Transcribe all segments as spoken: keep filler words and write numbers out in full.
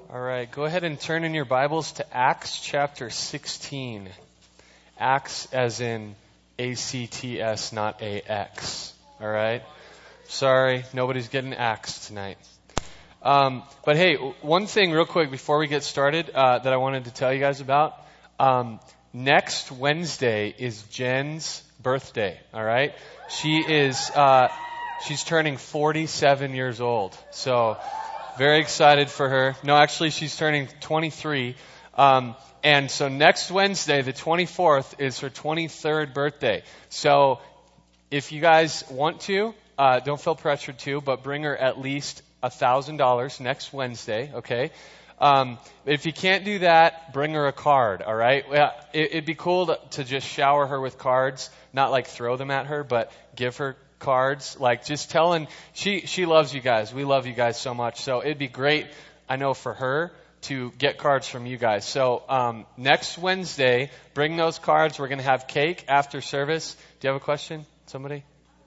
All right, go ahead and turn in your Bibles to Acts chapter sixteen. Acts as in A C T S, not A X. All right? Sorry, nobody's getting axed tonight. Um, but hey, one thing real quick before we get started uh, that I wanted to tell you guys about. Um, next Wednesday is Jen's birthday, all right? She is, uh, she's turning forty-seven years old. So, very excited for her. No, actually, she's turning twenty-three. Um, and so next Wednesday, the twenty-fourth, is her twenty-third birthday. So if you guys want to, uh, don't feel pressured to, but bring her at least one thousand dollars next Wednesday, okay? Um, if you can't do that, bring her a card, all right? Well, it, it'd be cool to, to just shower her with cards, not like throw them at her, but give her cards, like just telling, she, she loves you guys. We love you guys so much. So it'd be great, I know, for her to get cards from you guys. So um, next Wednesday, bring those cards. We're going to have cake after service. Do you have a question? Somebody?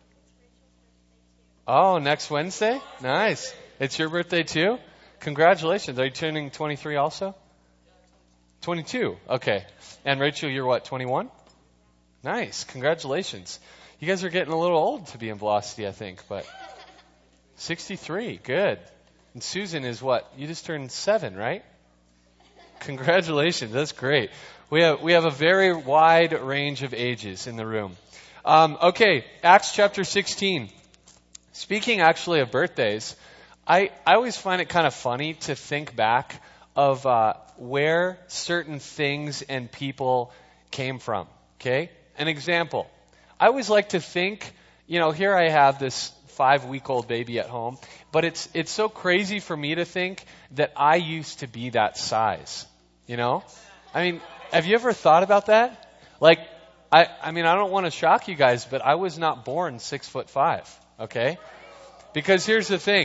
Oh, next Wednesday? Nice. It's your birthday too? Congratulations. Are you turning twenty-three also? twenty-two. Okay. And Rachel, you're what, twenty-one? Nice. Congratulations. You guys are getting a little old to be in Velocity, I think, but sixty-three. Good. And Susan is what? You just turned seven, right? Congratulations. That's great. We have we have a very wide range of ages in the room. Um, okay, Acts chapter sixteen. Speaking actually of birthdays, I, I always find it kind of funny to think back of uh, where certain things and people came from. Okay? An example. I always like to think, you know, here I have this five-week-old baby at home, but it's it's so crazy for me to think that I used to be that size. You know? I mean, have you ever thought about that? Like, I, I mean, I don't want to shock you guys, but I was not born six foot five, okay? Because here's the thing.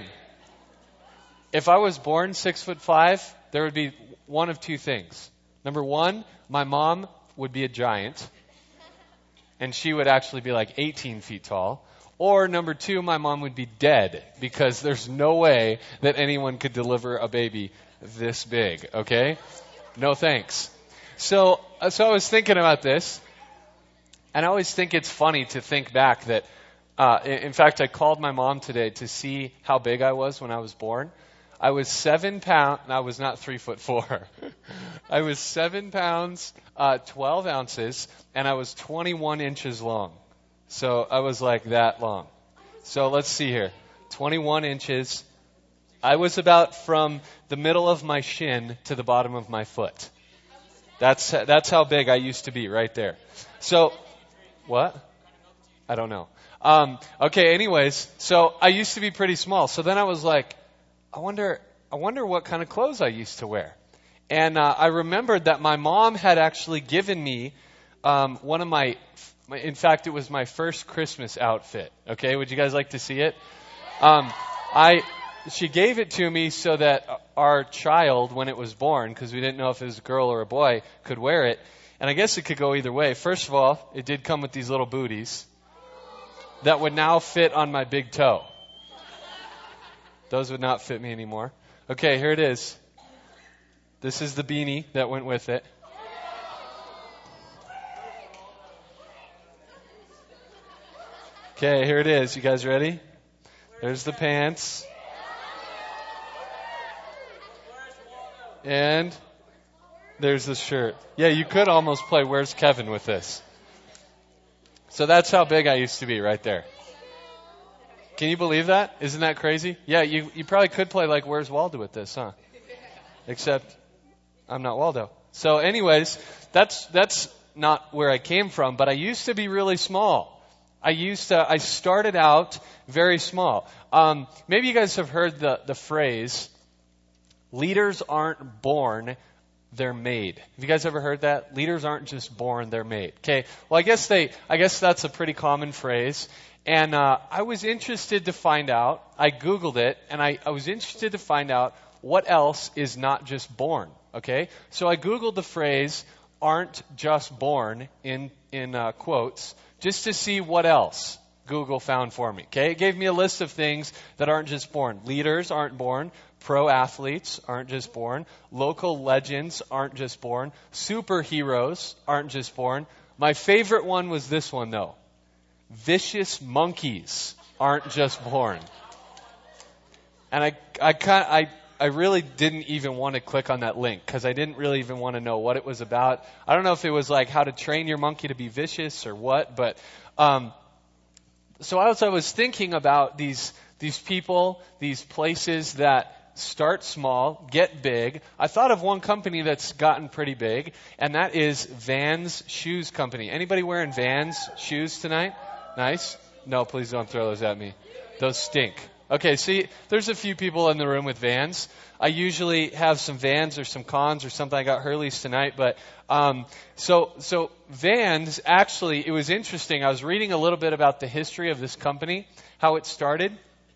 If I was born six foot five, there would be one of two things. Number one, my mom would be a giant, and she would actually be like eighteen feet tall. Or number two, my mom would be dead, because there's no way that anyone could deliver a baby this big, okay? No thanks. So, so I was thinking about this, and I always think it's funny to think back that, uh, in fact, I called my mom today to see how big I was when I was born. I was seven pounds, I was not three foot four. I was seven pounds, uh, twelve ounces, and I was twenty-one inches long. So I was like that long. So let's see here. twenty-one inches. I was about from the middle of my shin to the bottom of my foot. That's, that's how big I used to be right there. So, what? I don't know. Um, okay, anyways, so I used to be pretty small. So then I was like, I wonder, I wonder what kind of clothes I used to wear. And uh, I remembered that my mom had actually given me um, one of my, my, in fact, it was my first Christmas outfit. Okay, would you guys like to see it? Um, I, she gave it to me so that our child, when it was born, because we didn't know if it was a girl or a boy, could wear it. And I guess it could go either way. First of all, it did come with these little booties that would now fit on my big toe. Those would not fit me anymore. Okay, here it is. This is the beanie that went with it. Okay, here it is. You guys ready? There's the pants. And there's the shirt. Yeah, you could almost play Where's Kevin with this. So that's how big I used to be right there. Can you believe that? Isn't that crazy? Yeah, you you probably could play like Where's Waldo with this, huh? Except I'm not Waldo. So anyways, that's that's not where I came from, but I used to be really small. I used to I started out very small. Um, maybe you guys have heard the, the phrase, leaders aren't born, they're made. Have you guys ever heard that? Leaders aren't just born, they're made. Okay. Well, I guess they I guess that's a pretty common phrase. And uh, I was interested to find out, I Googled it, and I, I was interested to find out what else is not just born, okay? So I Googled the phrase, aren't just born, in, in uh, quotes, just to see what else Google found for me, okay? It gave me a list of things that aren't just born. Leaders aren't born, Pro athletes aren't just born. Local legends aren't just born. Superheroes aren't just born. My favorite one was this one, though. Vicious monkeys aren't just born. And I, I, kind, I, I really didn't even want to click on that link because I didn't really even want to know what it was about. I don't know if it was like how to train your monkey to be vicious or what, but um, so as I was thinking about these these people, these places that start small, get big, I thought of one company that's gotten pretty big, and that is Vans Shoes Company. Anybody wearing Vans shoes tonight? Nice? No, please don't throw those at me. Those stink. Okay, see, there's a few people in the room with Vans. I usually have some Vans or some Cons or something. I got Hurleys tonight, but um, so so Vans, actually, it was interesting. I was reading a little bit about the history of this company, how it started.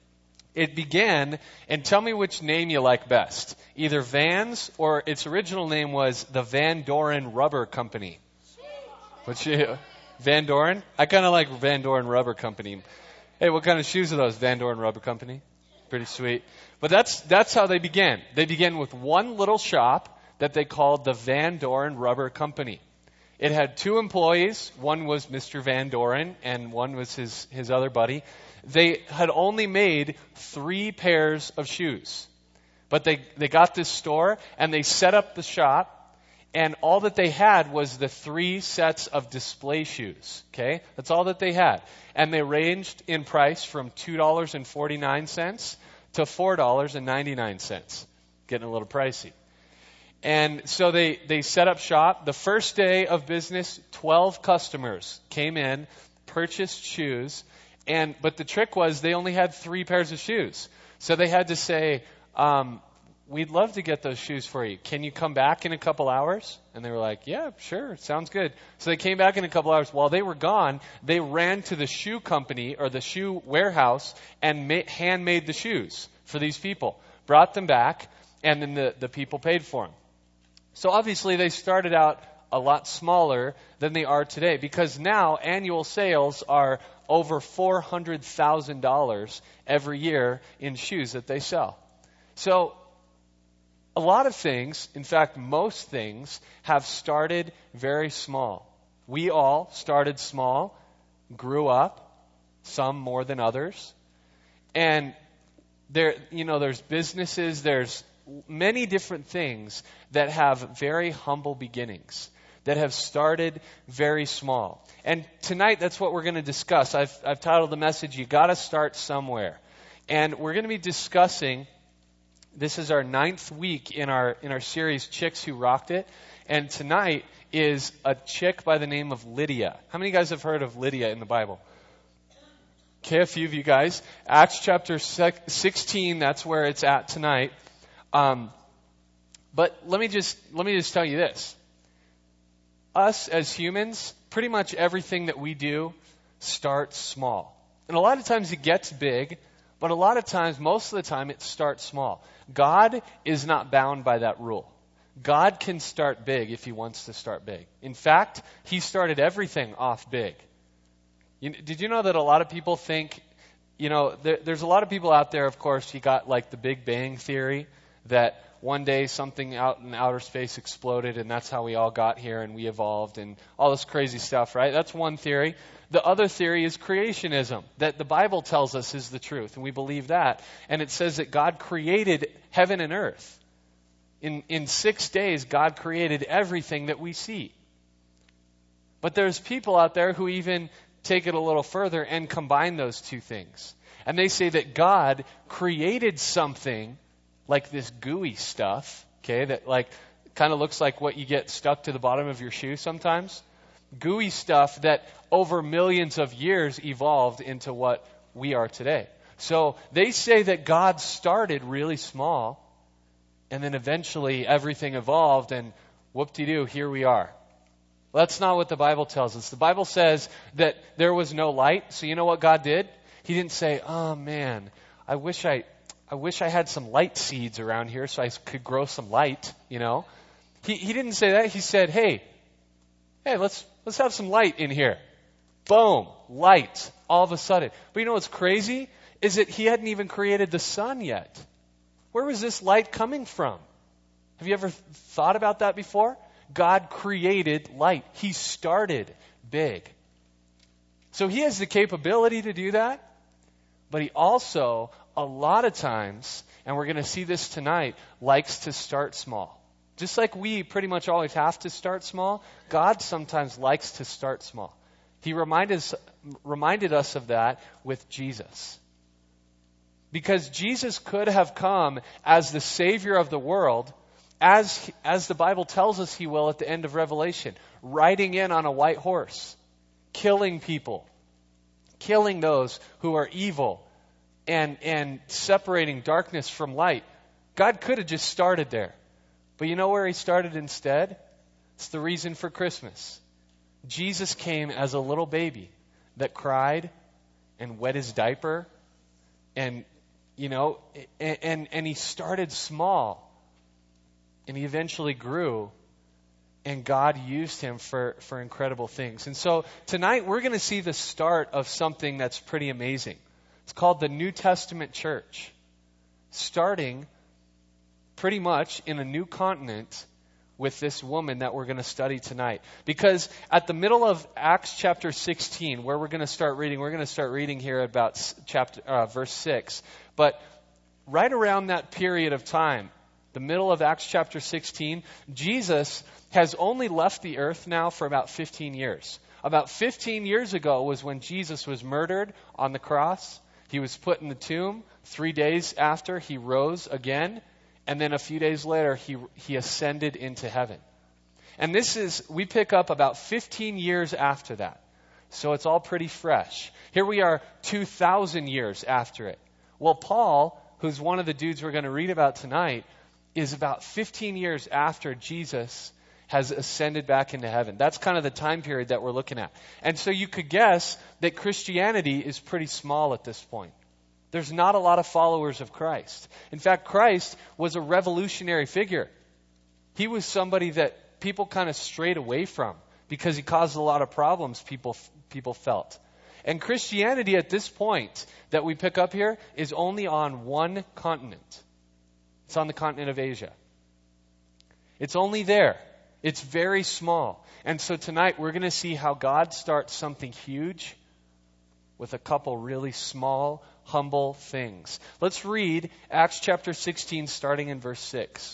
It began, and tell me which name you like best. Either Vans or its original name was the Van Doren Rubber Company. Which, Van Doren? I kind of like Van Doren Rubber Company. Hey, what kind of shoes are those? Van Doren Rubber Company. Pretty sweet. But that's that's how they began. They began with one little shop that they called the Van Doren Rubber Company. It had two employees. One was Mister Van Doren, and one was his, his other buddy. They had only made three pairs of shoes. But they, they got this store, and they set up the shop, and all that they had was the three sets of display shoes. Okay? That's all that they had. And they ranged in price from two dollars and forty-nine cents to four dollars and ninety-nine cents. Getting a little pricey. And so they, they set up shop. The first day of business, twelve customers came in, purchased shoes, and but the trick was they only had three pairs of shoes. So they had to say, um, we'd love to get those shoes for you. Can you come back in a couple hours? And they were like, yeah, sure, sounds good. So they came back in a couple hours. While they were gone, they ran to the shoe company or the shoe warehouse and ma- handmade the shoes for these people. Brought them back, and then the, the people paid for them. So obviously they started out a lot smaller than they are today, because now annual sales are over four hundred thousand dollars every year in shoes that they sell. So a lot of things, in fact, most things, have started very small. We all started small, grew up, some more than others. And there, you know, there's businesses, there's many different things that have very humble beginnings, that have started very small. And tonight, that's what we're going to discuss. I've, I've titled the message, You Gotta Start Somewhere. And we're going to be discussing, this is our ninth week in our in our series, Chicks Who Rocked It. And tonight is a chick by the name of Lydia. How many of you guys have heard of Lydia in the Bible? Okay, a few of you guys. Acts chapter sixteen, that's where it's at tonight. Um, but let me just let me just tell you this. Us as humans, pretty much everything that we do starts small. And a lot of times it gets big, but a lot of times, most of the time, it starts small. God is not bound by that rule. God can start big if he wants to start big. In fact, he started everything off big. You, did you know that a lot of people think, you know, there, there's a lot of people out there, of course, you got like the Big Bang Theory, that one day something out in outer space exploded and that's how we all got here and we evolved and all this crazy stuff, right? That's one theory. The other theory is creationism, that the Bible tells us is the truth, and we believe that. And it says that God created heaven and earth. In, in six days, God created everything that we see. But there's people out there who even take it a little further and combine those two things. And they say that God created something like this gooey stuff, okay, that like kind of looks like what you get stuck to the bottom of your shoe sometimes. Gooey stuff that over millions of years evolved into what we are today. So they say that God started really small, and then eventually everything evolved, and whoop-de-doo, here we are. Well, that's not what the Bible tells us. The Bible says that there was no light. So you know what God did? He didn't say, oh man, I wish I I wish I had some light seeds around here so I could grow some light, you know. He he didn't say that. He said, hey, hey, let's let's have some light in here. Boom, light, all of a sudden. But you know what's crazy? Is that he hadn't even created the sun yet. Where was this light coming from? Have you ever thought about that before? God created light. He started big. So he has the capability to do that, but he also, a lot of times, and we're going to see this tonight, likes to start small. Just like we pretty much always have to start small, God sometimes likes to start small. He reminded us, reminded us of that with Jesus. Because Jesus could have come as the Savior of the world, as, as the Bible tells us he will at the end of Revelation, riding in on a white horse, killing people, killing those who are evil, and, and separating darkness from light. God could have just started there. But you know where he started instead? It's the reason for Christmas. Jesus came as a little baby that cried and wet his diaper, and you know, and, and, and he started small, and he eventually grew, and God used him for, for incredible things. And so tonight we're going to see the start of something that's pretty amazing. It's called the New Testament Church, starting pretty much in a new continent with this woman that we're going to study tonight. Because at the middle of Acts chapter sixteen, where we're going to start reading, we're going to start reading here at about chapter uh, verse six. But right around that period of time, the middle of Acts chapter sixteen, Jesus has only left the earth now for about fifteen years. About fifteen years ago was when Jesus was murdered on the cross. He was put in the tomb. Three days after, he rose again. And then a few days later, he he ascended into heaven. And this is, we pick up about fifteen years after that. So it's all pretty fresh. Here we are two thousand years after it. Well, Paul, who's one of the dudes we're going to read about tonight, is about fifteen years after Jesus has ascended back into heaven. That's kind of the time period that we're looking at. And so you could guess that Christianity is pretty small at this point. There's not a lot of followers of Christ. In fact, Christ was a revolutionary figure. He was somebody that people kind of strayed away from because he caused a lot of problems people people felt. And Christianity at this point that we pick up here is only on one continent. It's on the continent of Asia. It's only there. It's very small. And so tonight we're going to see how God starts something huge with a couple really small, humble things. Let's read Acts chapter sixteen, starting in verse six.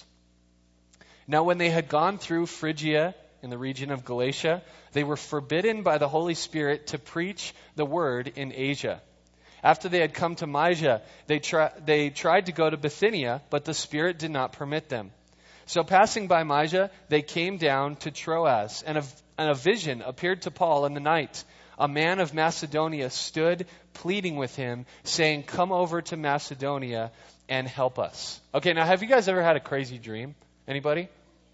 Now when they had gone through Phrygia in the region of Galatia, they were forbidden by the Holy Spirit to preach the word in Asia. After they had come to Mysia, they, tri- they tried to go to Bithynia, but the Spirit did not permit them. So passing by Mysia, they came down to Troas, and a, and a vision appeared to Paul in the night. A man of Macedonia stood pleading with him, saying, "Come over to Macedonia and help us." Okay, now have you guys ever had a crazy dream? Anybody?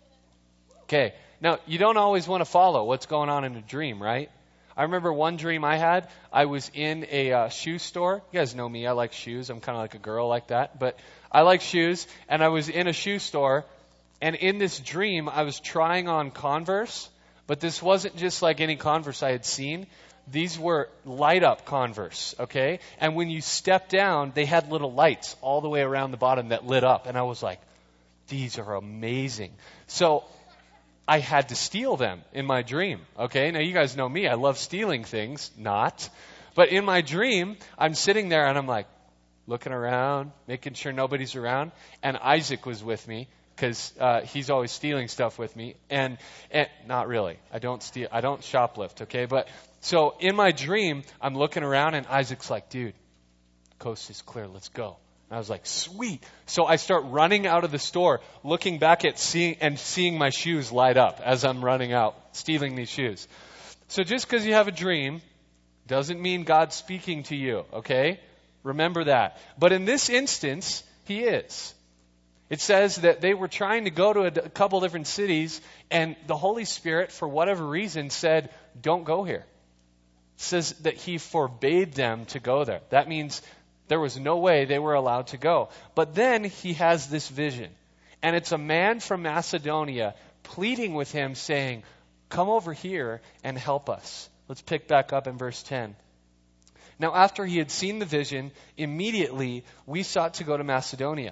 Okay, now you don't always want to follow what's going on in a dream, right? I remember one dream I had. I was in a uh, shoe store. You guys know me. I like shoes. I'm kind of like a girl like that. But I like shoes. And I was in a shoe store. And in this dream, I was trying on Converse. But this wasn't just like any Converse I had seen. These were light-up Converse, okay? And when you stepped down, they had little lights all the way around the bottom that lit up. And I was like, these are amazing. So I had to steal them in my dream, okay? Now, you guys know me. I love stealing things. Not. But in my dream, I'm sitting there and I'm like looking around, making sure nobody's around. And Isaac was with me because uh, he's always stealing stuff with me. And, and not really. I don't steal. I don't shoplift, okay? But so in my dream, I'm looking around and Isaac's like, "Dude, coast is clear. Let's go." And I was like, "Sweet." So I start running out of the store, looking back at seeing and seeing my shoes light up as I'm running out, stealing these shoes. So just because you have a dream doesn't mean God's speaking to you, okay? Remember that. But in this instance, he is. It says that they were trying to go to a, a couple different cities, and the Holy Spirit, for whatever reason, said, "Don't go here." It says that he forbade them to go there. That means there was no way they were allowed to go. But then he has this vision. And it's a man from Macedonia pleading with him saying, "Come over here and help us." Let's pick back up in verse ten. "Now after he had seen the vision, immediately we sought to go to Macedonia,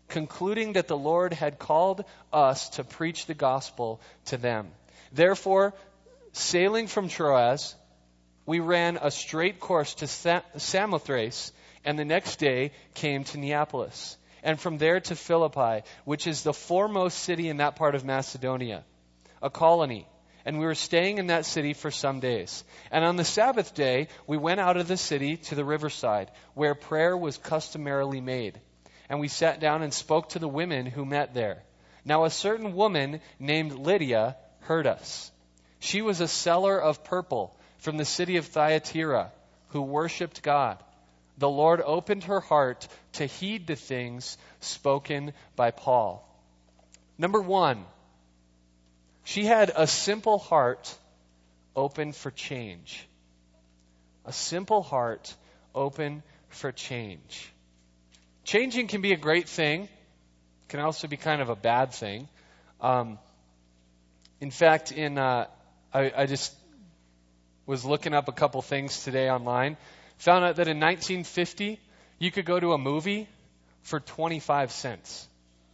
concluding that the Lord had called us to preach the gospel to them. Therefore, sailing from Troas, we ran a straight course to Samothrace, and the next day came to Neapolis, and from there to Philippi, which is the foremost city in that part of Macedonia, a colony. And we were staying in that city for some days. And on the Sabbath day, we went out of the city to the riverside, where prayer was customarily made. And we sat down and spoke to the women who met there. Now a certain woman named Lydia heard us. She was a seller of purple from the city of Thyatira, who worshipped God. The Lord opened her heart to heed the things spoken by Paul. Number one, she had a simple heart open for change. A simple heart open for change. Changing can be a great thing. It can also be kind of a bad thing. Um, in fact, in uh, I, I just was looking up a couple things today online. Found out that in nineteen fifty, you could go to a movie for twenty-five cents.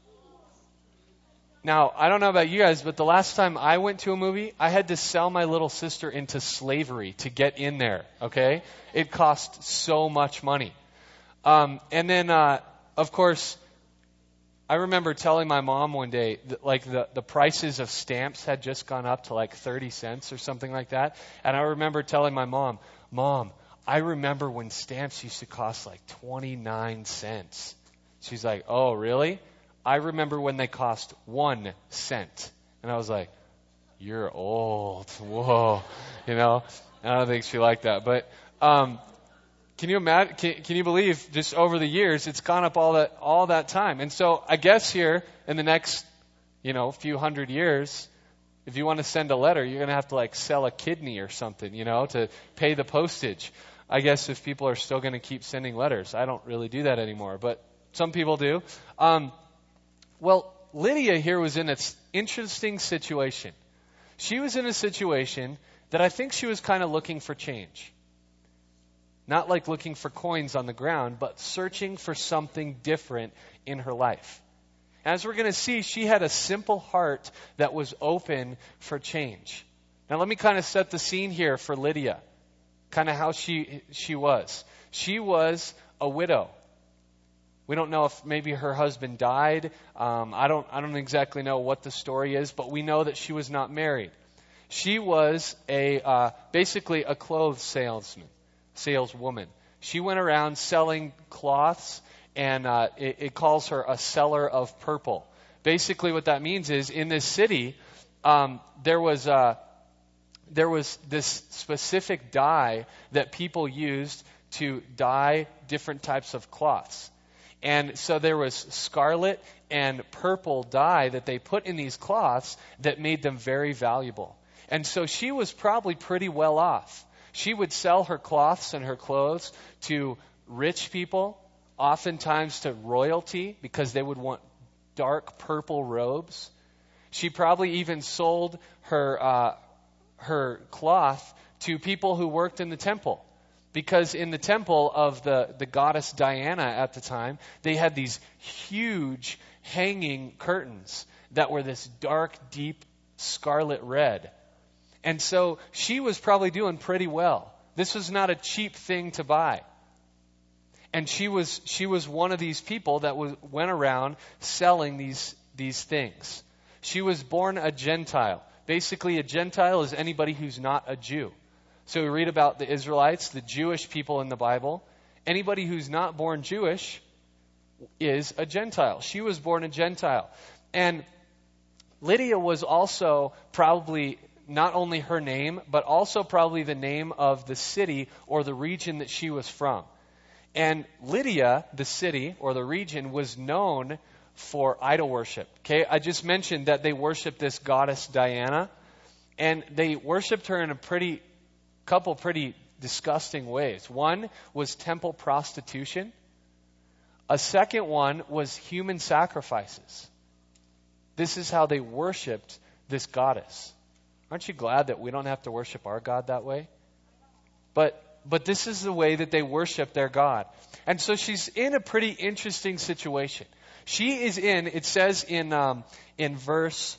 Now, I don't know about you guys, but the last time I went to a movie, I had to sell my little sister into slavery to get in there, okay? It cost so much money. Um, and then, uh, of course, I remember telling my mom one day, that, like, the, the prices of stamps had just gone up to like thirty cents or something like that. And I remember telling my mom, Mom, I remember when stamps used to cost like twenty-nine cents. She's like, oh, really? I remember when they cost one cent. And I was like, you're old. Whoa. You know, I don't think she liked that. But um, can you imagine, can, can you believe just over the years, it's gone up all that, all that time. And so I guess here in the next, you know, few hundred years, if you want to send a letter, you're going to have to like sell a kidney or something, you know, to pay the postage. I guess if people are still going to keep sending letters. I don't really do that anymore, but some people do. Um, well, Lydia here was in an interesting situation. She was in a situation that I think she was kind of looking for change. Not like looking for coins on the ground, but searching for something different in her life. As we're going to see, she had a simple heart that was open for change. Now let me kind of set the scene here for Lydia. Kind of how she she was. She was a widow. We don't know if maybe her husband died. Um, I don't I don't exactly know what the story is, but we know that she was not married. She was a uh, basically a clothes salesman, saleswoman. She went around selling cloths, and uh, it, it calls her a seller of purple. Basically, what that means is in this city, um, there was uh, there was this specific dye that people used to dye different types of cloths. And so there was scarlet and purple dye that they put in these cloths that made them very valuable. And so she was probably pretty well off. She would sell her cloths and her clothes to rich people, oftentimes to royalty, because they would want dark purple robes. She probably even sold her uh, her cloth to people who worked in the temple. Because in the temple of the, the goddess Diana at the time, they had these huge hanging curtains that were this dark, deep scarlet red. And so she was probably doing pretty well. This was not a cheap thing to buy. And she was she was one of these people that was, went around selling these these things. She was born a Gentile. Basically, a Gentile is anybody who's not a Jew. So we read about the Israelites, the Jewish people in the Bible. Anybody who's not born Jewish is a Gentile. She was born a Gentile. And Lydia was also probably not only her name, but also probably the name of the city or the region that she was from. And Lydia, the city or the region, was known for idol worship. Okay, I just mentioned that they worshiped this goddess Diana, and they worshiped her in a pretty couple pretty disgusting ways. One was temple prostitution. A second one was human sacrifices. This is how they worshipped this goddess. Aren't you glad that we don't have to worship our God that way? But but this is the way that they worship their God. And so she's in a pretty interesting situation. She is in, it says in um, in verse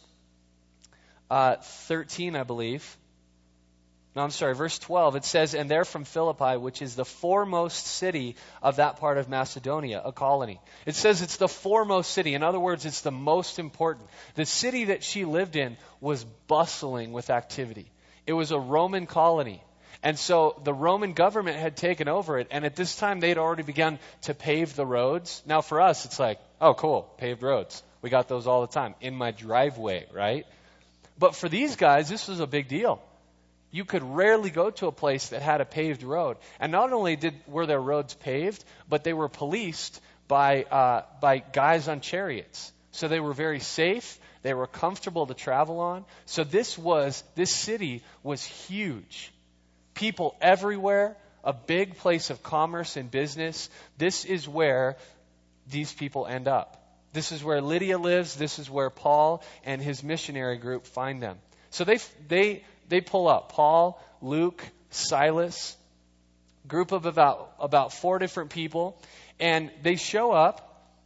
uh, thirteen, I believe. No, I'm sorry, verse twelve. It says, and they're from Philippi, which is the foremost city of that part of Macedonia, a colony. It says it's the foremost city. In other words, it's the most important. The city that she lived in was bustling with activity. It was a Roman colony. And so the Roman government had taken over it, and at this time they'd already begun to pave the roads. Now for us, it's like, oh cool, paved roads. We got those all the time in my driveway, right? But for these guys, this was a big deal. You could rarely go to a place that had a paved road. And not only did were their roads paved, but they were policed by uh, by guys on chariots. So they were very safe. They were comfortable to travel on. So this was this city was huge. People everywhere, a big place of commerce and business. This is where these people end up. This is where Lydia lives. This is where Paul and his missionary group find them. So they they They pull up Paul, Luke, Silas, group of about, about four different people, and they show up.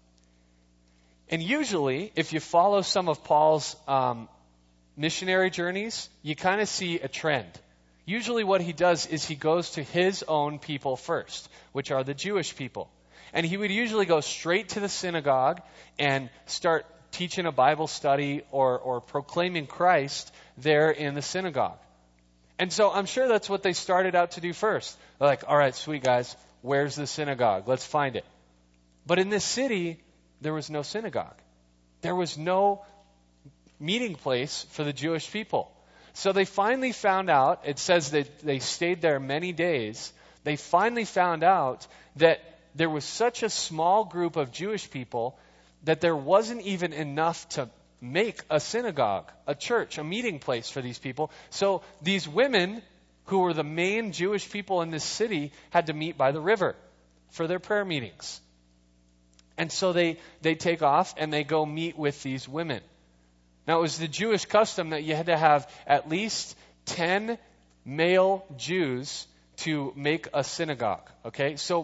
And usually, if you follow some of Paul's um, missionary journeys, you kind of see a trend. Usually what he does is he goes to his own people first, which are the Jewish people. And he would usually go straight to the synagogue and start teaching a Bible study or, or proclaiming Christ there in the synagogue. And so I'm sure that's what they started out to do first. They're like, all right, sweet guys, where's the synagogue? Let's find it. But in this city, there was no synagogue. There was no meeting place for the Jewish people. So they finally found out, it says that they stayed there many days. They finally found out that there was such a small group of Jewish people that there wasn't even enough to make a synagogue, a church, a meeting place for these people. So these women, who were the main Jewish people in this city, had to meet by the river for their prayer meetings. And so they, they take off and they go meet with these women. Now it was the Jewish custom that you had to have at least ten male Jews to make a synagogue. Okay, so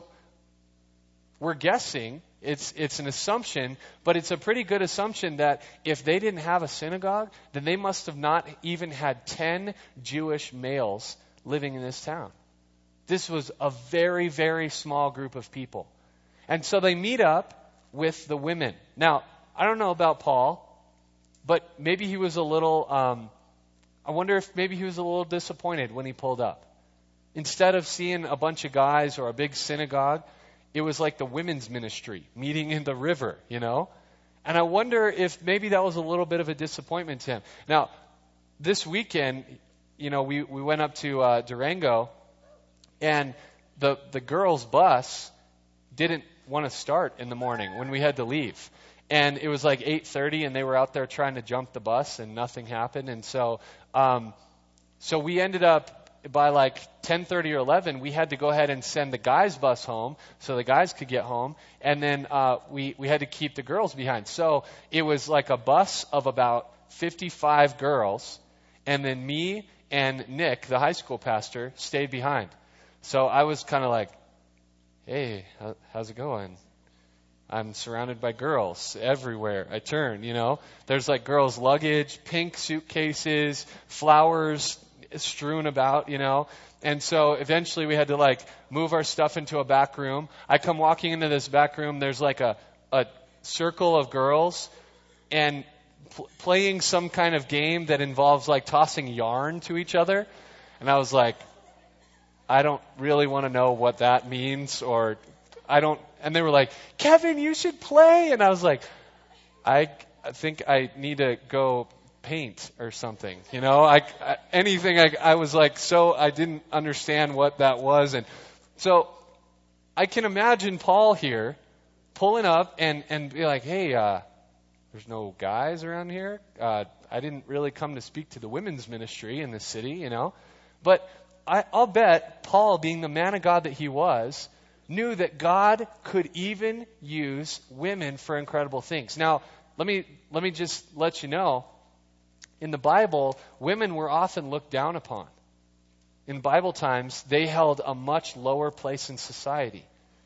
we're guessing, It's it's an assumption, but it's a pretty good assumption that if they didn't have a synagogue, then they must have not even had ten Jewish males living in this town. This was a very, very small group of people. And so they meet up with the women. Now, I don't know about Paul, but maybe he was a little, um, I wonder if maybe he was a little disappointed when he pulled up. Instead of seeing a bunch of guys or a big synagogue, it was like the women's ministry meeting in the river, you know? And I wonder if maybe that was a little bit of a disappointment to him. Now, this weekend, you know, we, we went up to uh, Durango, and the the girls' bus didn't want to start in the morning when we had to leave. And it was like eight thirty, and they were out there trying to jump the bus, and nothing happened. And so, um, so we ended up, by like ten thirty or eleven, we had to go ahead and send the guys' bus home so the guys could get home. And then uh, we, we had to keep the girls behind. So it was like a bus of about fifty-five girls. And then me and Nick, the high school pastor, stayed behind. So I was kind of like, hey, how, how's it going? I'm surrounded by girls everywhere I turn, you know. There's like girls' luggage, pink suitcases, flowers strewn about, you know. And so eventually we had to like move our stuff into a back room. I come walking into this back room, there's like a, a circle of girls and pl- playing some kind of game that involves like tossing yarn to each other. And I was like, I don't really want to know what that means, or I don't, and they were like, Kevin, you should play. And I was like, I, I think I need to go paint or something, you know, I, I anything. I, I was like, so I didn't understand what that was. And so I can imagine Paul here pulling up and, and be like, hey, uh, there's no guys around here. Uh, I didn't really come to speak to the women's ministry in the city, you know, but I, I'll bet Paul, being the man of God that he was, knew that God could even use women for incredible things. Now, let me let me just let you know, in the Bible, women were often looked down upon. In Bible times, they held a much lower place in society.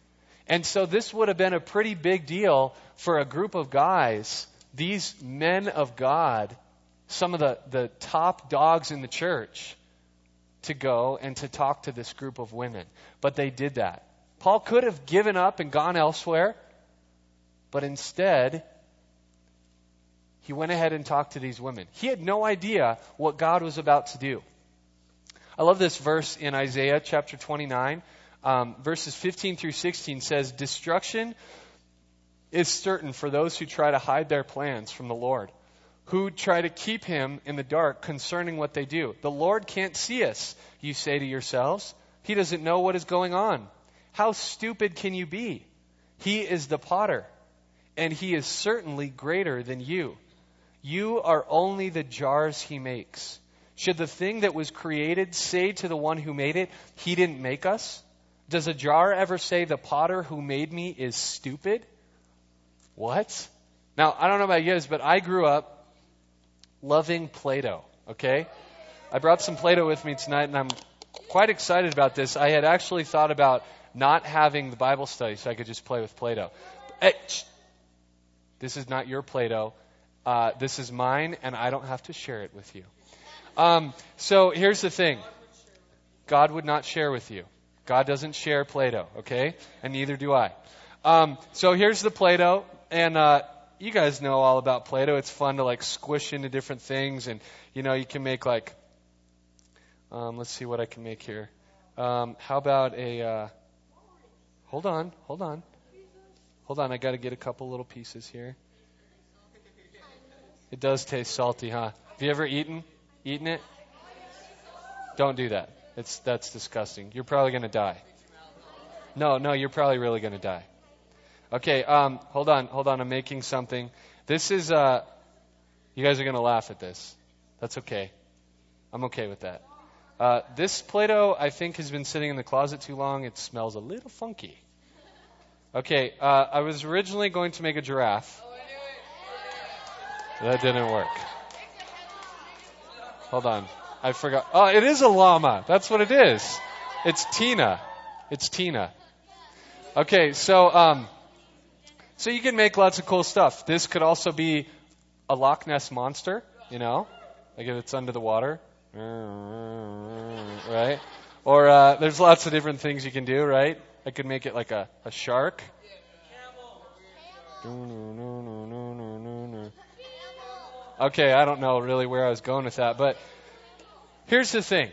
And so this would have been a pretty big deal for a group of guys, these men of God, some of the, the top dogs in the church, to go and to talk to this group of women. But they did that. Paul could have given up and gone elsewhere, but instead, he went ahead and talked to these women. He had no idea what God was about to do. I love this verse in Isaiah chapter twenty-nine. Um, verses fifteen through sixteen says, "Destruction is certain for those who try to hide their plans from the Lord, who try to keep him in the dark concerning what they do. The Lord can't see us, you say to yourselves. He doesn't know what is going on. How stupid can you be? He is the potter, and he is certainly greater than you. You are only the jars he makes. Should the thing that was created say to the one who made it, he didn't make us? Does a jar ever say, the potter who made me is stupid?" What? Now, I don't know about you guys, but I grew up loving Play-Doh, okay? I brought some Play-Doh with me tonight, and I'm quite excited about this. I had actually thought about not having the Bible study so I could just play with Play-Doh. Hey, shh. This is not your Play-Doh. Uh, this is mine, and I don't have to share it with you. Um, so here's the thing. God would not share with you. God doesn't share Play-Doh, okay? And neither do I. Um, so here's the Play-Doh, and uh, you guys know all about Play-Doh. It's fun to like squish into different things, and you know you can make like. Um, let's see what I can make here. Um, how about a? Uh, hold on, hold on, hold on. I got to get a couple little pieces here. It does taste salty, huh? Have you ever eaten eaten it? Don't do that. It's that's disgusting. You're probably going to die. No, no, you're probably really going to die. Okay, um, hold on, hold on. I'm making something. This is, uh, you guys are going to laugh at this. That's okay. I'm okay with that. Uh, this Play-Doh, I think, has been sitting in the closet too long. It smells a little funky. Okay, uh, I was originally going to make a giraffe. That didn't work. Hold on. I forgot. Oh, it is a llama. That's what it is. It's Tina. It's Tina. Okay, so um, so you can make lots of cool stuff. This could also be a Loch Ness monster, you know, like if it's under the water, right? Or uh, there's lots of different things you can do, right? I could make it like a, a shark. Okay, I don't know really where I was going with that, but here's the thing.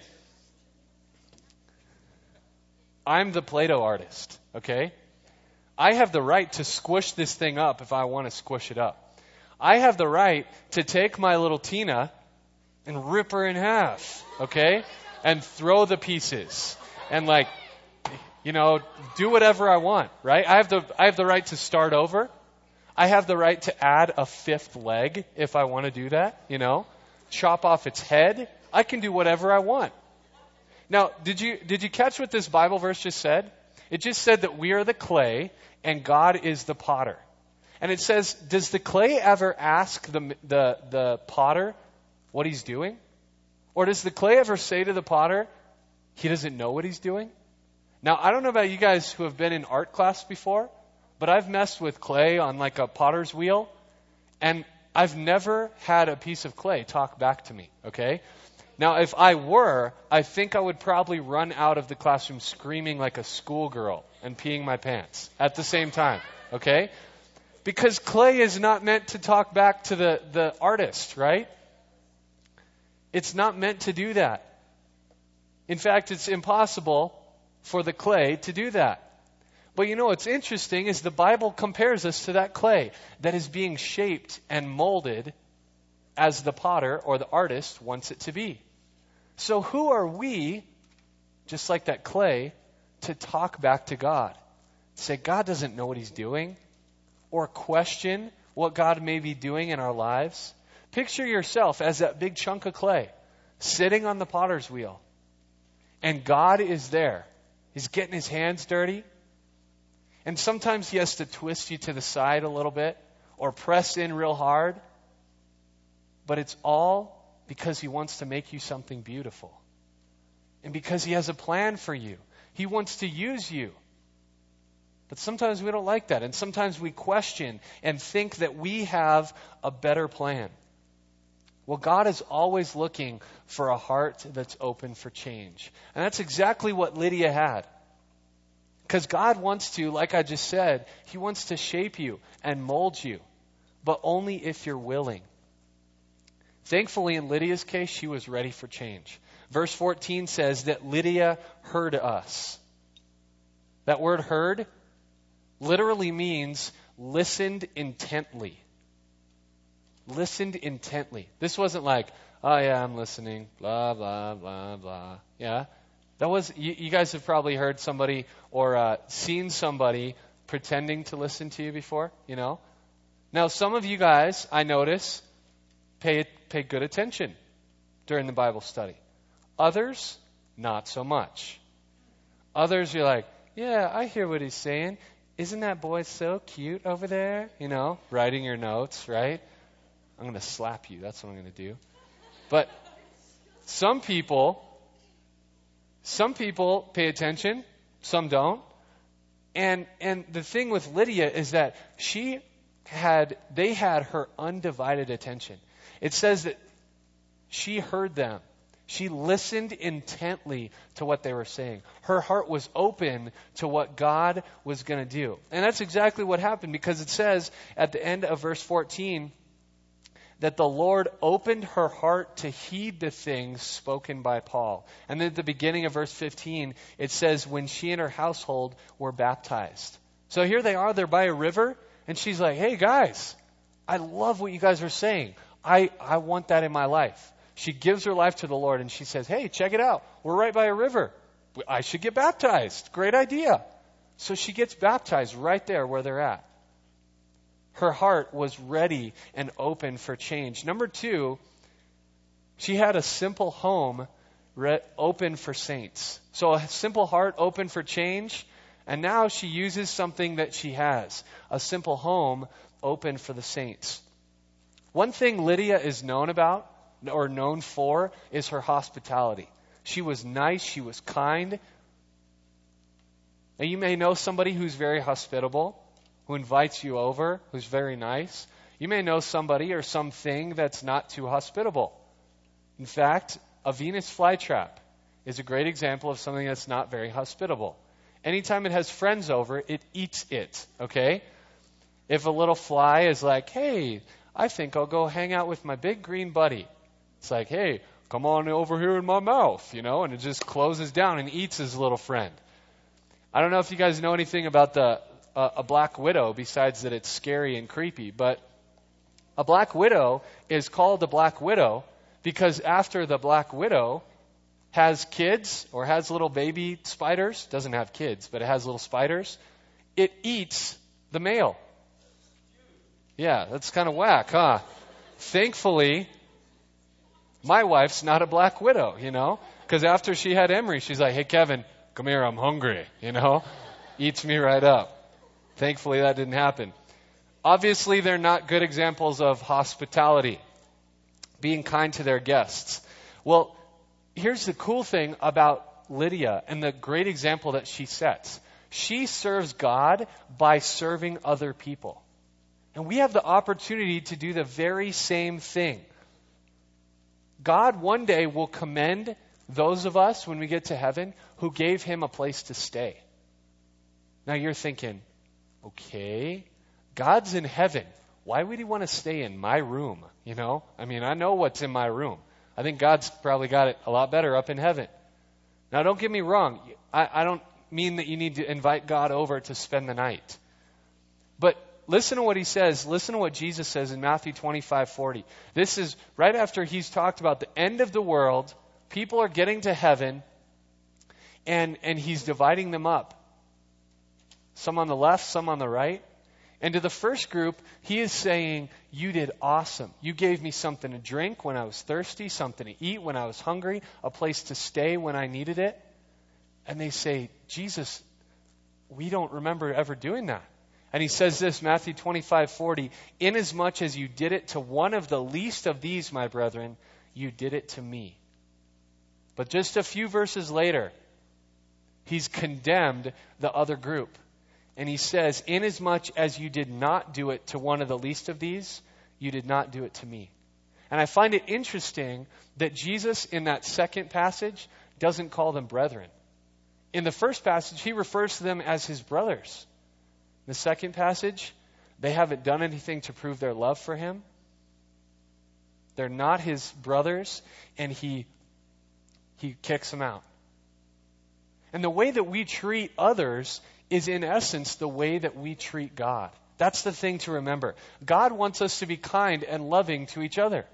I'm the Play-Doh artist, okay? I have the right to squish this thing up if I want to squish it up. I have the right to take my little Tina and rip her in half, okay? And throw the pieces and like, you know, do whatever I want, right? I have the I have the right to start over. I have the right to add a fifth leg if I want to do that, you know? Chop off its head. I can do whatever I want. Now, did you did you catch what this Bible verse just said? It just said that we are the clay and God is the potter. And it says, does the clay ever ask the the the potter what he's doing? Or does the clay ever say to the potter, he doesn't know what he's doing? Now, I don't know about you guys who have been in art class before, but I've messed with clay on like a potter's wheel, and I've never had a piece of clay talk back to me, okay? Now, if I were, I think I would probably run out of the classroom screaming like a schoolgirl and peeing my pants at the same time, okay? Because clay is not meant to talk back to the, the artist, right? It's not meant to do that. In fact, it's impossible for the clay to do that. But you know what's interesting is the Bible compares us to that clay that is being shaped and molded as the potter or the artist wants it to be. So who are we, just like that clay, to talk back to God? Say, God doesn't know what he's doing, or question what God may be doing in our lives. Picture yourself as that big chunk of clay sitting on the potter's wheel. And God is there. He's getting his hands dirty. And sometimes he has to twist you to the side a little bit or press in real hard. But it's all because he wants to make you something beautiful. And because he has a plan for you. He wants to use you. But sometimes we don't like that. And sometimes we question and think that we have a better plan. Well, God is always looking for a heart that's open for change. And that's exactly what Lydia had. Because God wants to, like I just said, He wants to shape you and mold you. But only if you're willing. Thankfully, in Lydia's case, she was ready for change. Verse fourteen says that Lydia heard us. That word heard literally means listened intently. Listened intently. This wasn't like, oh yeah, I'm listening, blah, blah, blah, blah. Yeah? That was, you, you guys have probably heard somebody or uh, seen somebody pretending to listen to you before, you know? Now, some of you guys, I notice, pay, pay good attention during the Bible study. Others, not so much. Others, you're like, yeah, I hear what he's saying. Isn't that boy so cute over there? You know, writing your notes, right? I'm going to slap you. That's what I'm going to do. But some people, some people pay attention, some don't. And and the thing with Lydia is that she had, they had her undivided attention. It says that she heard them. She listened intently to what they were saying. Her heart was open to what God was going to do. And that's exactly what happened, because it says at the end of verse fourteen that the Lord opened her heart to heed the things spoken by Paul. And then at the beginning of verse fifteen, it says when she and her household were baptized. So here they are, they're by a river, and she's like, hey guys, I love what you guys are saying. I, I want that in my life. She gives her life to the Lord and she says, hey, check it out. We're right by a river. I should get baptized. Great idea. So she gets baptized right there where they're at. Her heart was ready and open for change. Number two, she had a simple home re- open for saints. So a simple heart open for change. And now she uses something that she has. A simple home open for the saints. One thing Lydia is known about, or known for, is her hospitality. She was nice, she was kind. Now you may know somebody who's very hospitable, who invites you over, who's very nice. You may know somebody or something that's not too hospitable. In fact, a Venus flytrap is a great example of something that's not very hospitable. Anytime it has friends over, it eats it, okay? If a little fly is like, hey, I think I'll go hang out with my big green buddy. It's like, hey, come on over here in my mouth, you know, and it just closes down and eats his little friend. I don't know if you guys know anything about the uh, a black widow, besides that it's scary and creepy, but a black widow is called a black widow because after the black widow has kids or has little baby spiders, doesn't have kids, but it has little spiders, it eats the male. Yeah, that's kind of whack, huh? Thankfully, my wife's not a black widow, you know, because after she had Emery, she's like, hey, Kevin, come here, I'm hungry, you know, eats me right up. Thankfully, that didn't happen. Obviously, they're not good examples of hospitality, being kind to their guests. Well, here's the cool thing about Lydia and the great example that she sets. She serves God by serving other people. And we have the opportunity to do the very same thing. God one day will commend those of us when we get to heaven who gave him a place to stay. Now you're thinking, okay, God's in heaven. Why would he want to stay in my room? You know, I mean, I know what's in my room. I think God's probably got it a lot better up in heaven. Now don't get me wrong. I, I don't mean that you need to invite God over to spend the night. But listen to what he says. Listen to what Jesus says in Matthew twenty-five forty. This is right after he's talked about the end of the world. People are getting to heaven, and, and he's dividing them up. Some on the left, some on the right. And to the first group, he is saying, you did awesome. You gave me something to drink when I was thirsty, something to eat when I was hungry, a place to stay when I needed it. And they say, Jesus, we don't remember ever doing that. And he says this, Matthew twenty-five forty, inasmuch as you did it to one of the least of these, my brethren, you did it to me. But just a few verses later, he's condemned the other group. And he says, inasmuch as you did not do it to one of the least of these, you did not do it to me. And I find it interesting that Jesus in that second passage doesn't call them brethren. In the first passage, he refers to them as his brothers. In the second passage, they haven't done anything to prove their love for him. They're not his brothers, and he, he kicks them out. And the way that we treat others is in essence the way that we treat God. That's the thing to remember. God wants us to be kind and loving to each other.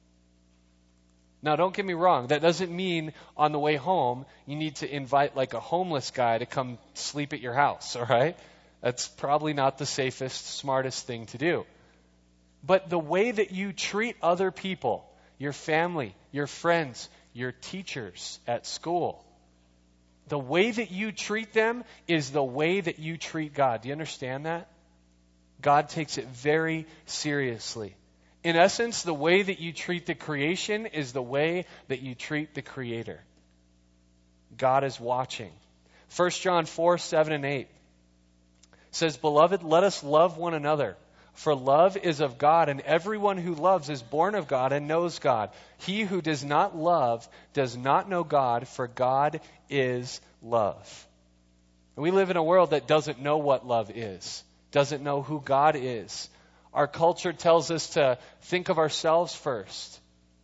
Now, don't get me wrong. That doesn't mean on the way home you need to invite like a homeless guy to come sleep at your house, all right? That's probably not the safest, smartest thing to do. But the way that you treat other people, your family, your friends, your teachers at school, the way that you treat them is the way that you treat God. Do you understand that? God takes it very seriously. In essence, the way that you treat the creation is the way that you treat the Creator. God is watching. First John four, seven and eight says, Beloved, let us love one another. For love is of God, and everyone who loves is born of God and knows God. He who does not love does not know God, for God is love. And we live in a world that doesn't know what love is, doesn't know who God is. Our culture tells us to think of ourselves first.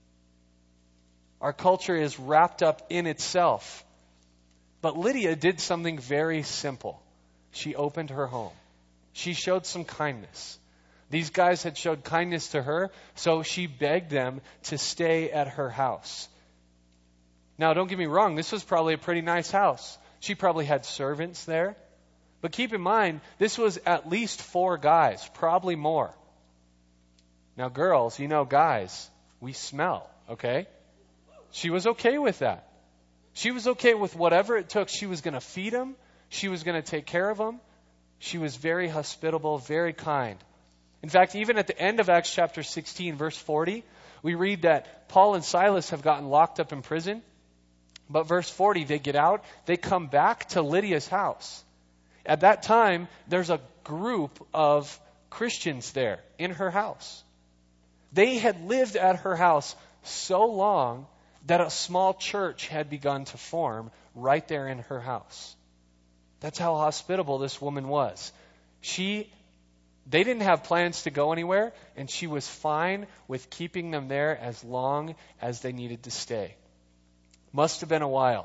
Our culture is wrapped up in itself. But Lydia did something very simple. She opened her home. She showed some kindness. These guys had showed kindness to her, so she begged them to stay at her house. Now, don't get me wrong, this was probably a pretty nice house. She probably had servants there. But keep in mind, this was at least four guys, probably more. Now, girls, you know guys, we smell, okay? She was okay with that. She was okay with whatever it took. She was going to feed them. She was going to take care of them. She was very hospitable, very kind. In fact, even at the end of Acts chapter sixteen, verse forty, we read that Paul and Silas have gotten locked up in prison. But verse forty, they get out, they come back to Lydia's house. At that time, there's a group of Christians there in her house. They had lived at her house so long that a small church had begun to form right there in her house. That's how hospitable this woman was. She They didn't have plans to go anywhere, and she was fine with keeping them there as long as they needed to stay. Must have been a while.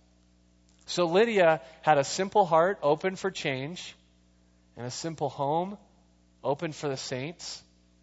So Lydia had a simple heart open for change, and a simple home open for the saints.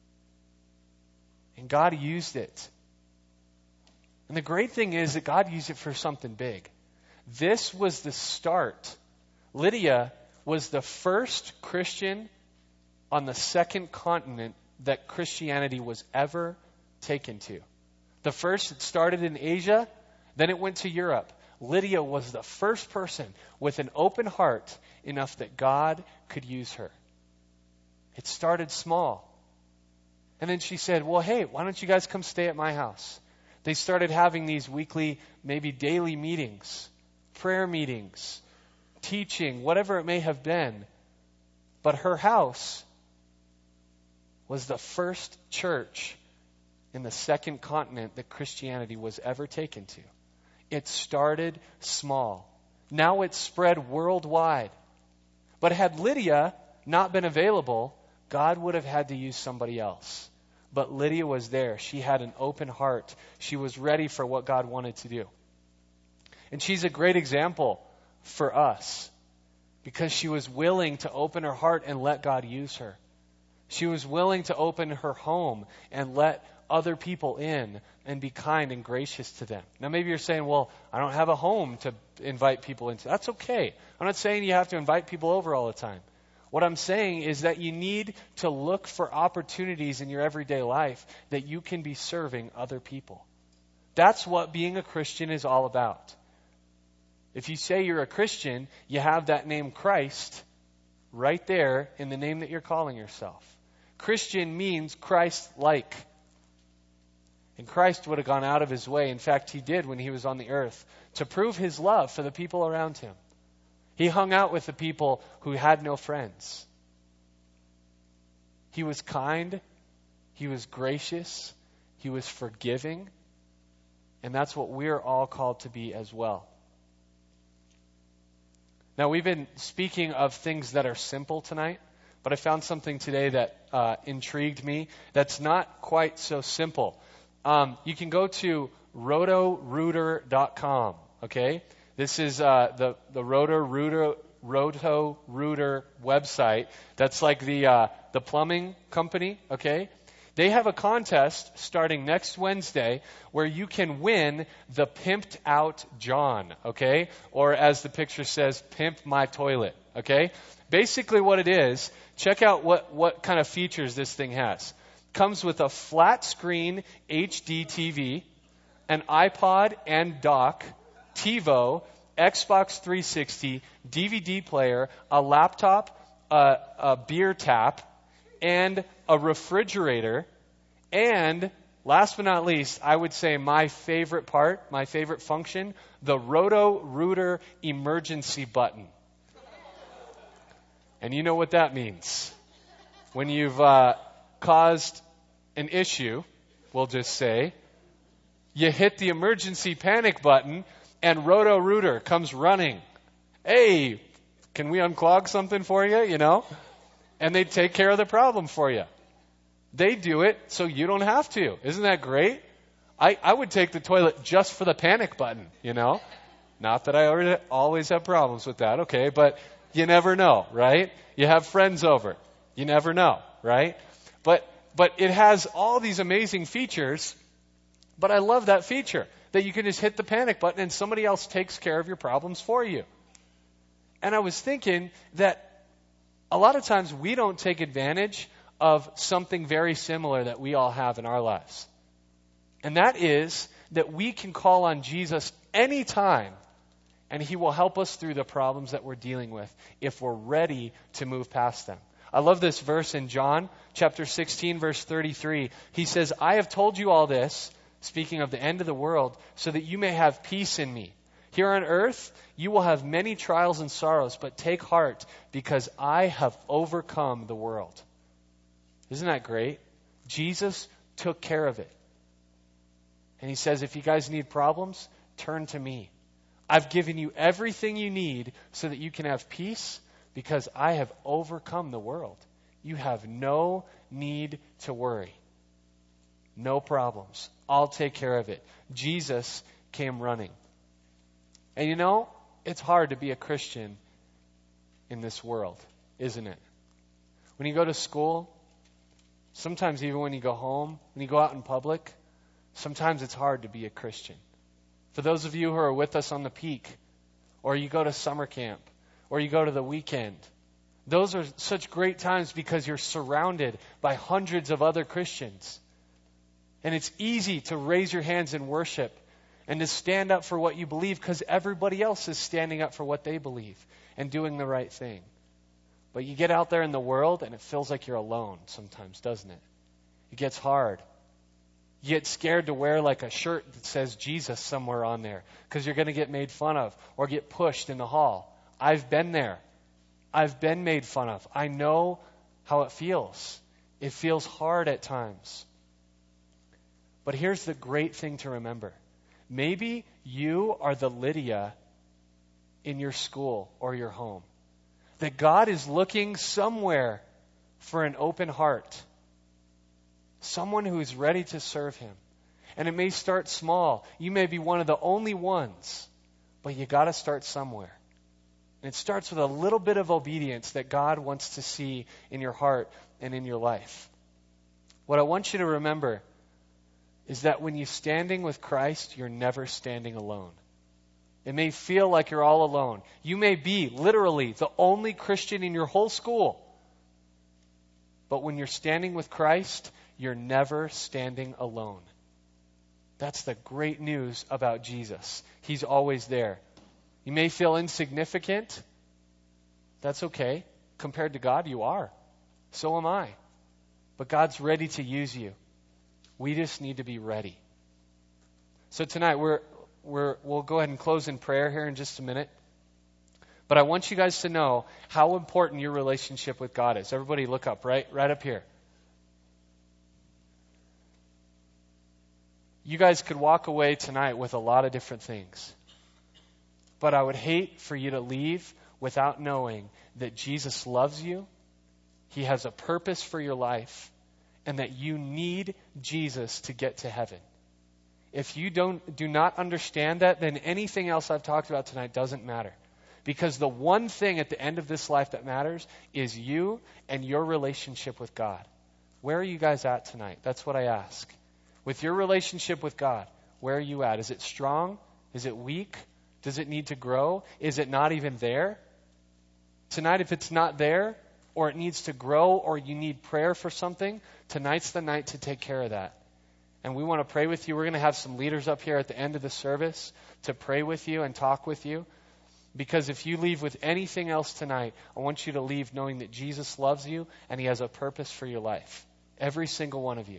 And God used it. And the great thing is that God used it for something big. This was the start. Lydia was the first Christian on the second continent that Christianity was ever taken to. The first, it started in Asia, then it went to Europe. Lydia was the first person with an open heart enough that God could use her. It started small. And then she said, well, hey, why don't you guys come stay at my house? They started having these weekly, maybe daily meetings, prayer meetings, teaching, whatever it may have been. But her house was the first church in the second continent that Christianity was ever taken to. It started small. Now it's spread worldwide. But had Lydia not been available, God would have had to use somebody else. But Lydia was there. She had an open heart. She was ready for what God wanted to do. And she's a great example for us because she was willing to open her heart and let God use her. She was willing to open her home and let other people in and be kind and gracious to them. Now maybe you're saying, well, I don't have a home to invite people into. That's okay. I'm not saying you have to invite people over all the time. What I'm saying is that you need to look for opportunities in your everyday life that you can be serving other people. That's what being a Christian is all about. If you say you're a Christian, you have that name Christ right there in the name that you're calling yourself. Christian means Christ-like. And Christ would have gone out of his way. In fact, he did when he was on the earth to prove his love for the people around him. He hung out with the people who had no friends. He was kind. He was gracious. He was forgiving. And that's what we're all called to be as well. Now, we've been speaking of things that are simple tonight, but I found something today that uh, intrigued me that's not quite so simple. Um, you can go to roto rooter dot com, okay? This is uh, the, the Roto-Rooter, Roto-Rooter website. That's like the, uh, the plumbing company, okay? They have a contest starting next Wednesday where you can win the Pimped Out John, okay? Or as the picture says, Pimp My Toilet, okay? Basically what it is, check out what, what kind of features this thing has. Comes with a flat screen H D T V, an iPod and dock, TiVo, Xbox three sixty, D V D player, a laptop, a, a beer tap, and a refrigerator, and last but not least, I would say my favorite part, my favorite function, the Roto-Rooter emergency button. And you know what that means. When you've uh, caused an issue, we'll just say, you hit the emergency panic button, and Roto-Rooter comes running. Hey, can we unclog something for you, you know? And they take care of the problem for you. They do it so you don't have to. Isn't that great? I, I would take the toilet just for the panic button, you know? Not that I already, always have problems with that, okay? But you never know, right? You have friends over. You never know, right? But but it has all these amazing features, but I love that feature, that you can just hit the panic button and somebody else takes care of your problems for you. And I was thinking that a lot of times we don't take advantage of something very similar that we all have in our lives. And that is that we can call on Jesus anytime, and He will help us through the problems that we're dealing with if we're ready to move past them. I love this verse in John chapter sixteen, verse thirty-three. He says, I have told you all this, speaking of the end of the world, so that you may have peace in me. Here on earth, you will have many trials and sorrows, but take heart, because I have overcome the world. Isn't that great? Jesus took care of it. And He says, if you guys need problems, turn to me. I've given you everything you need so that you can have peace, because I have overcome the world. You have no need to worry. No problems. I'll take care of it. Jesus came running. And you know, it's hard to be a Christian in this world, isn't it? When you go to school, sometimes even when you go home, when you go out in public, sometimes it's hard to be a Christian. For those of you who are with us on the Peak, or you go to summer camp, or you go to the weekend, those are such great times because you're surrounded by hundreds of other Christians. And it's easy to raise your hands in worship and to stand up for what you believe because everybody else is standing up for what they believe and doing the right thing. But you get out there in the world and it feels like you're alone sometimes, doesn't it? It gets hard. You get scared to wear like a shirt that says Jesus somewhere on there because you're going to get made fun of or get pushed in the hall. I've been there. I've been made fun of. I know how it feels. It feels hard at times. But here's the great thing to remember. Maybe you are the Lydia in your school or your home. That God is looking somewhere for an open heart. Someone who is ready to serve Him. And it may start small. You may be one of the only ones. But you got to start somewhere. And it starts with a little bit of obedience that God wants to see in your heart and in your life. What I want you to remember is that when you're standing with Christ, you're never standing alone. It may feel like you're all alone. You may be literally the only Christian in your whole school. But when you're standing with Christ, you're never standing alone. That's the great news about Jesus. He's always there. You may feel insignificant. That's okay. Compared to God, you are. So am I. But God's ready to use you. We just need to be ready. So tonight, we're, we're, we'll go ahead and close in prayer here in just a minute. But I want you guys to know how important your relationship with God is. Everybody look up, right, right up here. You guys could walk away tonight with a lot of different things. But I would hate for you to leave without knowing that Jesus loves you, He has a purpose for your life, and that you need Jesus to get to heaven. If you don't do not understand that, then anything else I've talked about tonight doesn't matter. Because the one thing at the end of this life that matters is you and your relationship with God. Where are you guys at tonight? That's what I ask. With your relationship with God, where are you at? Is it strong? Is it weak? Does it need to grow? Is it not even there? Tonight, if it's not there, or it needs to grow, or you need prayer for something, tonight's the night to take care of that. And we want to pray with you. We're going to have some leaders up here at the end of the service to pray with you and talk with you. Because if you leave with anything else tonight, I want you to leave knowing that Jesus loves you and He has a purpose for your life. Every single one of you.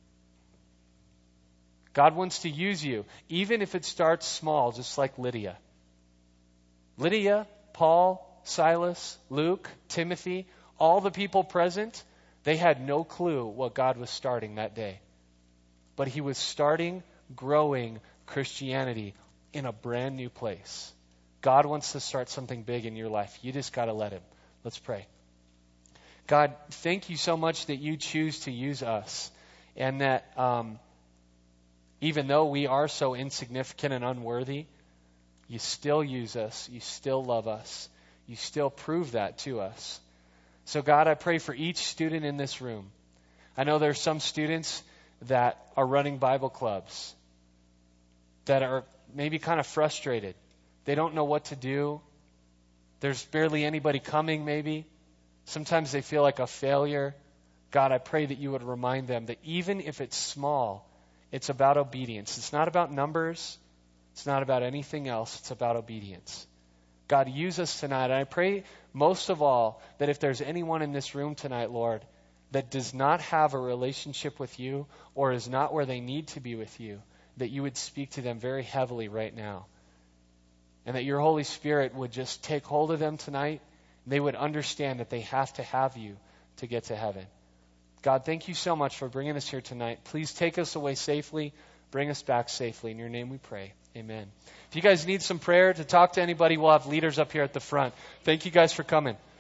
God wants to use you, even if it starts small, just like Lydia. Lydia, Paul, Silas, Luke, Timothy, all the people present, they had no clue what God was starting that day. But He was starting, growing Christianity in a brand new place. God wants to start something big in your life. You just got to let Him. Let's pray. God, thank you so much that you choose to use us. And that um, even though we are so insignificant and unworthy, you still use us. You still love us. You still prove that to us. So God, I pray for each student in this room. I know there's some students that are running Bible clubs that are maybe kind of frustrated. They don't know what to do. There's barely anybody coming maybe. Sometimes they feel like a failure. God, I pray that you would remind them that even if it's small, it's about obedience. It's not about numbers. It's not about anything else. It's about obedience. God, use us tonight. And I pray most of all that if there's anyone in this room tonight, Lord, that does not have a relationship with you or is not where they need to be with you, that you would speak to them very heavily right now. And that your Holy Spirit would just take hold of them tonight. They would understand that they have to have you to get to heaven. God, thank you so much for bringing us here tonight. Please take us away safely. Bring us back safely. In your name we pray. Amen. If you guys need some prayer to talk to anybody, we'll have leaders up here at the front. Thank you guys for coming.